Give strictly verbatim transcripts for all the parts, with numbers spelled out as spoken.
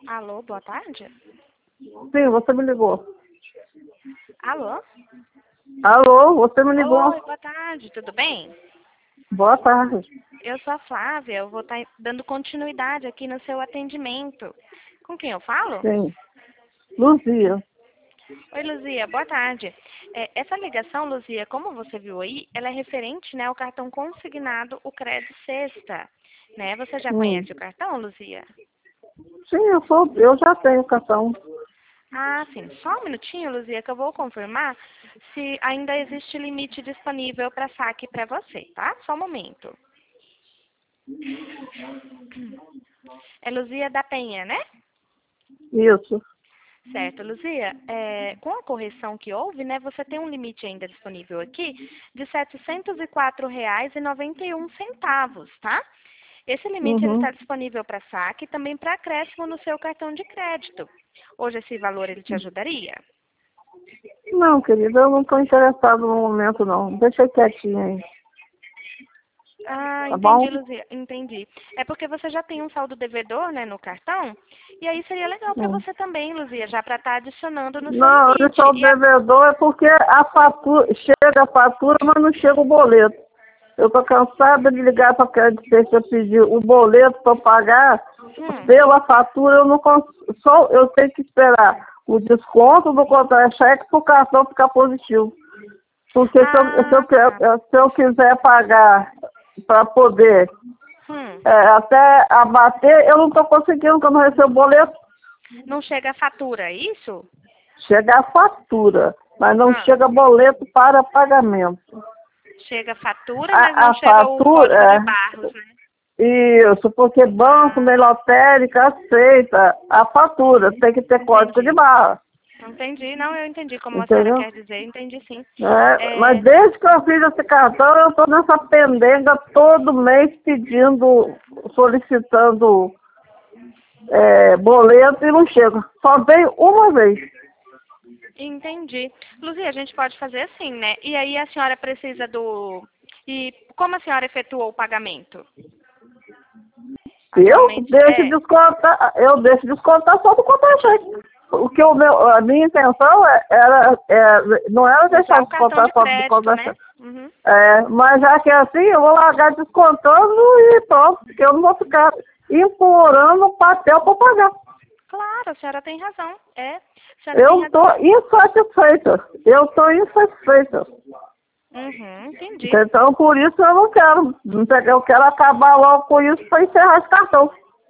Alô, boa tarde. Sim, você me ligou. Alô? Alô, você me ligou. Oi, boa tarde, tudo bem? Boa tarde. Eu sou a Flávia, eu vou estar dando continuidade aqui no seu atendimento. Com quem eu falo? Sim. Luzia. Oi, Luzia, boa tarde. É, essa ligação, Luzia, como você viu aí, ela é referente, né, ao cartão consignado, o Cred Sexta. Né? Você já Hum. conhece o cartão, Luzia? Sim, eu sou, eu já tenho cartão. Ah, sim. Só um minutinho, Luzia, que eu vou confirmar se ainda existe limite disponível para saque para você, tá? Só um momento. É Luzia da Penha, né? Isso. Certo, Luzia. É, com a correção que houve, né, você tem um limite ainda disponível aqui de setecentos e quatro reais e noventa e um centavos, tá? Esse limite ele Uhum. está disponível para saque e também para acréscimo no seu cartão de crédito. Hoje esse valor ele te ajudaria? Não, querida, eu não estou interessado no momento, não. Deixa quietinho aí. Ah, Tá bom? entendi, Luzia, entendi. É porque você já tem um saldo devedor, né, no cartão, e aí seria legal para Hum. você também, Luzia, já para estar adicionando no seu Não, eu limite. sou E a... devedor é porque a fatura, chega a fatura, mas não chega o boleto. Eu tô cansada de ligar para a Credit pedir o boleto para pagar. Hum. Pela fatura, eu não consigo, só eu tenho que esperar o desconto do contra-cheque para o cartão ficar positivo. Porque se eu, se eu, Ah, tá. quer- se eu quiser pagar para poder Hum. é, até abater, eu não estou conseguindo, porque eu não recebo boleto. Não chega a fatura, é isso? Chega a fatura, mas não Ah. chega boleto para pagamento. Chega a fatura, mas A, não a chega o código de fatura, barras, né? é, isso, porque banco, Ah, lotérica aceita a fatura, tem que ter código de entendi. barra, Entendi. Não, eu entendi como a senhora entendeu? quer dizer, entendi sim. É, mas É, desde que eu fiz esse cartão, eu estou nessa pendenga todo mês pedindo, solicitando é, boleto e não chega. Só veio uma vez. entendi. Luzia, a gente pode fazer assim, né? E aí a senhora precisa do... E como a senhora efetuou o pagamento? Eu Atualmente, deixo é, descontar, eu deixo descontar só do contra-cheque. O que o meu, a minha intenção é- era, é, não era deixar usar o cartão descontar de só do crédito, né? contra-cheque. Uhum. É, mas já que é assim, eu vou largar descontando e pronto, porque eu não vou ficar implorando papel para pagar. Claro, a senhora tem razão. É, a senhora tem Eu razão estou sim. insatisfeita. Eu estou insatisfeita. Uhum, entendi. Então, por isso eu não quero. Eu quero acabar logo com isso para encerrar esse cartão.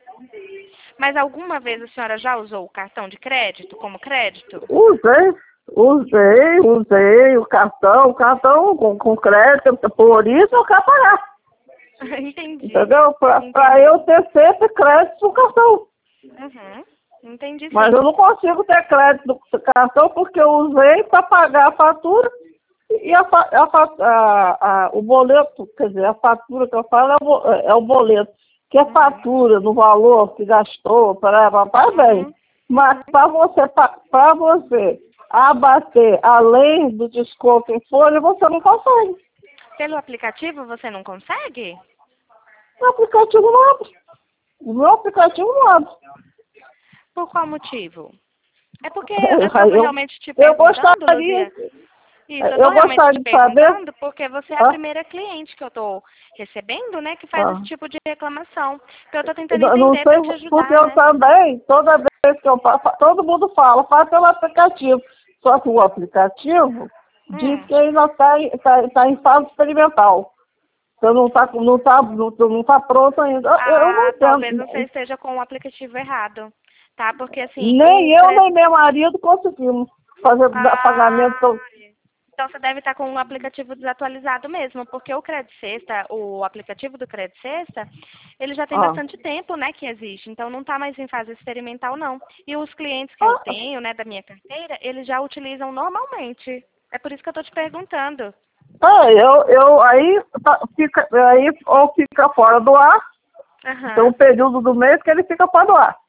Mas alguma vez a senhora já usou o cartão de crédito como crédito? Usei, usei, usei o cartão, o cartão com, com crédito, por isso eu quero pagar. Entendi. Entendeu? Para Entendi. eu ter sempre crédito no cartão. Uhum. Entendi Mas sim. eu não consigo ter crédito no cartão porque eu usei para pagar a fatura e a, fa- a, fa- a, a, o boleto, quer dizer, a fatura que eu falo é o, bo- é o boleto, que é Uhum. fatura no valor que gastou, para papai bem. Uhum. Mas para você, para você abater além do desconto em folha, você não consegue. Pelo aplicativo você não consegue? O aplicativo não abre. O meu aplicativo não abre. Por qual motivo? É porque eu estou Eu, realmente te eu perguntando, gostaria, Luzia. Isso, eu estou eu realmente te gostaria de saber. perguntando porque você é a Ah, primeira cliente que eu estou recebendo, né, que faz esse ah. tipo de reclamação. Então eu estou Eu tentando não não entender para sei, te porque ajudar, eu né? também, toda vez que eu faço, todo mundo fala, faz pelo aplicativo. Só que o aplicativo diz Hum. que ainda está em, tá, tá em fase experimental. Então não está não tá, não, não tá pronto ainda. Eu, eu não Ah, talvez entendo. você esteja com o aplicativo errado, tá? Porque assim, Nem o eu, cre... nem meu marido conseguimos fazer da- pagamento. Ah, então você deve estar com um aplicativo desatualizado mesmo, porque o Credit Sexta, o aplicativo do Credit Sexta, ele já tem Ah, bastante tempo, né, que existe, então não está mais em fase experimental não. E os clientes que eu ah, tenho, né, da minha carteira, eles já utilizam normalmente. É por isso que eu estou te perguntando. ah, eu, eu aí tá, fica, aí ou fica fora do ar, tem Aham, um período do mês que ele fica fora do ar.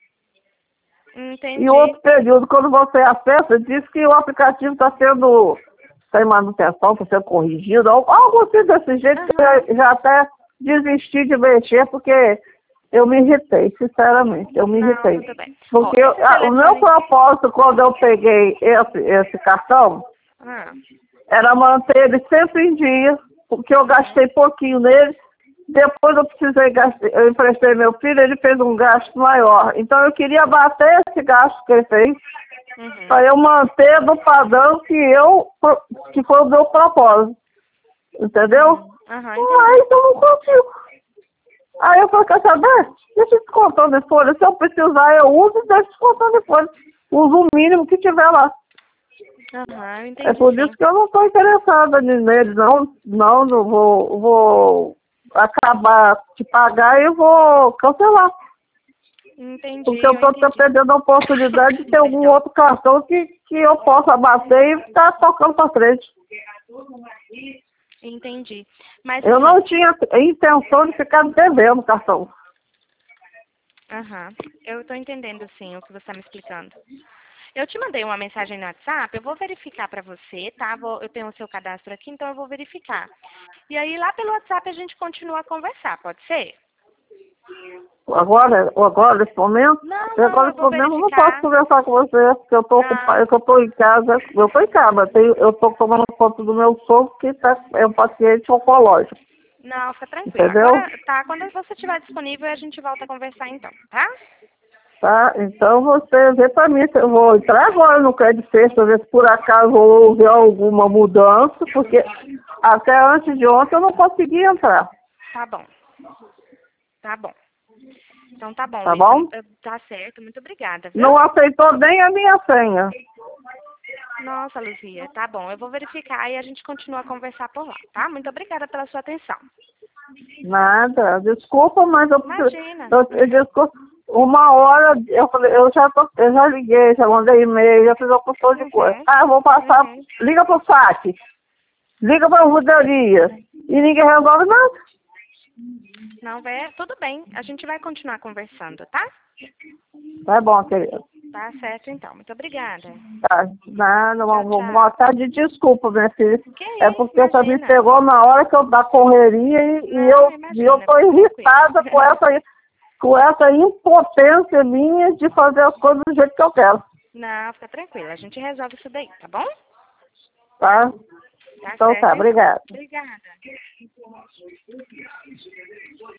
E entendi. outro período, quando você acessa, diz que o aplicativo está sendo sem manutenção, está sendo corrigido, algo algo assim desse jeito que Aham, eu já até desisti de mexer, porque Eu me irritei, sinceramente, eu me Não, irritei. tudo bem. Porque Ó, eu- esse a- o meu telefone... propósito, quando eu peguei esse, esse cartão, Ah, era manter ele sempre em dia, porque eu gastei pouquinho nele. Depois eu precisei gastar, eu emprestei meu filho, ele fez um gasto maior. Então eu queria bater esse gasto que ele fez, uhum, para eu manter no padrão que eu, que foi o meu propósito. Entendeu? aham, entendi. Mas eu não consigo. Aí eu falei, quer saber? Deixa descontando de folha. Se eu precisar, eu uso e deixo descontando de folha. Uso o mínimo que tiver lá. Aham, eu entendi, É por sim. isso que eu não estou interessada nele, não. Não, não vou, vou acabar de pagar e vou cancelar. Entendi, Porque eu eu estou entendi. perdendo a oportunidade de ter algum Perdão. outro cartão que, que eu possa bater e ficar tocando para frente. Entendi. Mas Eu assim, não tinha intenção de ficar devendo cartão. aham, eu estou entendendo sim o que você está me explicando. Eu te mandei uma mensagem no WhatsApp, eu vou verificar para você, tá? Vou, eu tenho o seu cadastro aqui, então eu vou verificar. E aí lá pelo WhatsApp a gente continua a conversar, pode ser? Agora, agora, nesse momento, Não, não, agora eu nesse vou momento eu não posso verificar. conversar com você, porque eu tô Não, ocupado, eu tô em casa, eu tô em casa, eu tenho- eu tô tomando conta do meu sogro que tá, é um paciente oncológico, não, fica tranquilo. entendeu? Agora, tá, quando você estiver disponível, a gente volta a conversar então, tá? Tá? Então você vê pra mim se eu vou entrar agora no crédito sexta, ver se por acaso houve alguma mudança, porque até antes de ontem eu não consegui entrar, Tá bom, tá bom. Então tá bom, tá Luísa. bom? Eh, Tá certo, muito obrigada, viu? Não aceitou nem a minha senha. Nossa, Luzia, tá bom. Eu vou verificar e a gente continua a conversar por lá, tá? Muito obrigada pela sua atenção. Nada, desculpa, mas eu, Imagina. eu, eu desculpa, uma hora eu falei, eu já, tô, eu já liguei, já mandei e-mail, já fiz uma porção de coisa. Uhum, Ah, eu vou passar, uhum. liga pro S A C, liga pra Ruderia, e ninguém resolve nada. Não, é, tudo bem. A gente vai continuar conversando, tá? Tá bom, querida. Tá certo, então. Muito obrigada. Tá, nada, Tchau, vou tchau. botar de desculpa, minha filha. Que É isso, porque só me imagina. pegou na hora que eu da correria e, e Não, eu, e eu imagina. tô Fica tranquila. irritada com essa, com essa impotência minha de fazer as coisas do jeito que eu quero. Não, fica tranquila. A gente resolve isso daí, tá bom? Tá? Tá Então certo, tá, então. obrigada. Obrigada.